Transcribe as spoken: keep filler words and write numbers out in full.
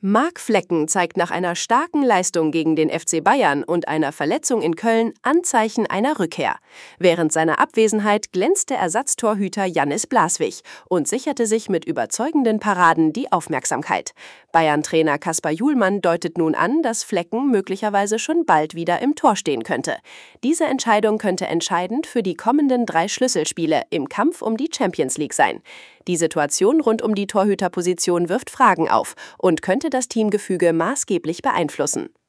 Marc Flecken zeigt nach einer starken Leistung gegen den F C Bayern und einer Verletzung in Köln Anzeichen einer Rückkehr. Während seiner Abwesenheit glänzte Ersatztorhüter Jannis Blaswig und sicherte sich mit überzeugenden Paraden die Aufmerksamkeit. Bayern-Trainer Kaspar Juhlmann deutet nun an, dass Flecken möglicherweise schon bald wieder im Tor stehen könnte. Diese Entscheidung könnte entscheidend für die kommenden drei Schlüsselspiele im Kampf um die Champions League sein. Die Situation rund um die Torhüterposition wirft Fragen auf und könnte das Teamgefüge maßgeblich beeinflussen.